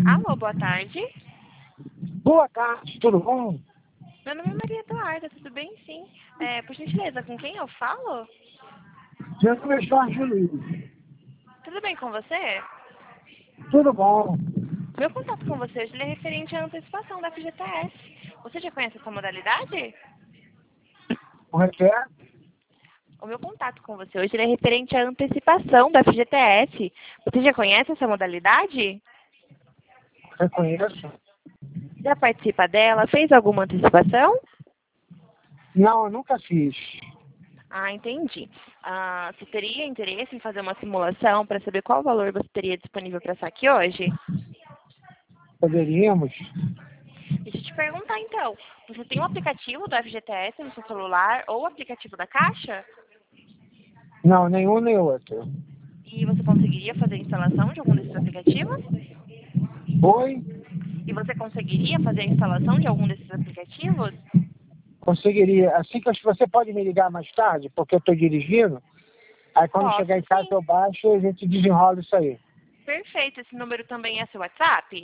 Alô, boa tarde. Boa tarde, tudo bom? Meu nome é Maria Eduarda, tudo bem? Sim. Por gentileza, com quem eu falo? Meu nome é Jorge Luiz. Tudo bem com você? Tudo bom? Meu contato com você hoje ele é referente à antecipação da FGTS. Você já conhece essa modalidade? Como é que é? O meu contato com você hoje ele é referente à antecipação da FGTS. Você já conhece essa modalidade? Reconheço? Já participa dela? Fez alguma antecipação? Não, eu nunca fiz. Ah, entendi. Você teria interesse em fazer uma simulação para saber qual valor você teria disponível para saque hoje? Poderíamos? Deixa eu te perguntar então. Você tem um aplicativo do FGTS no seu celular ou o aplicativo da Caixa? Não, nenhum nem outro. E você conseguiria fazer a instalação de algum desses aplicativos? Oi? E você conseguiria fazer a instalação de algum desses aplicativos? Conseguiria. Assim que você pode me ligar mais tarde, porque eu estou dirigindo. Aí quando Posso, chegar em casa sim. eu baixo e a gente desenrola isso aí. Perfeito. Esse número também é seu WhatsApp?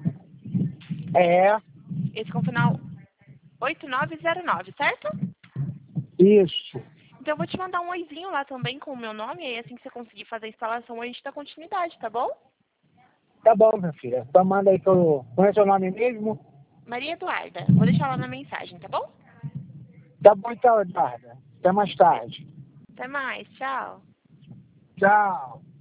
É, Esse com o final 8909, certo? isso. Então eu vou te mandar um oizinho lá também com o meu nome, e aí assim que você conseguir fazer a instalação, a gente dá continuidade, tá bom? Tá bom, minha filha. Então manda aí pelo. Como é seu nome mesmo? Maria Eduarda. Vou deixar lá na mensagem, tá bom? Tá bom então, Eduarda. Até mais tarde. Até mais. Tchau. Tchau.